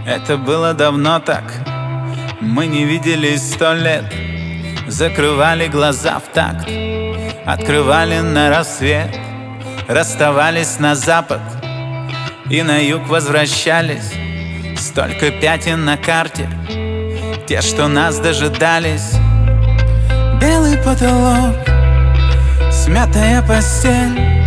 Это было давно так, мы не виделись 100 лет. Закрывали глаза в такт, открывали на рассвет. Расставались на запад и на юг возвращались. Столько пятен на карте, те, что нас дожидались. Белый потолок, смятая постель,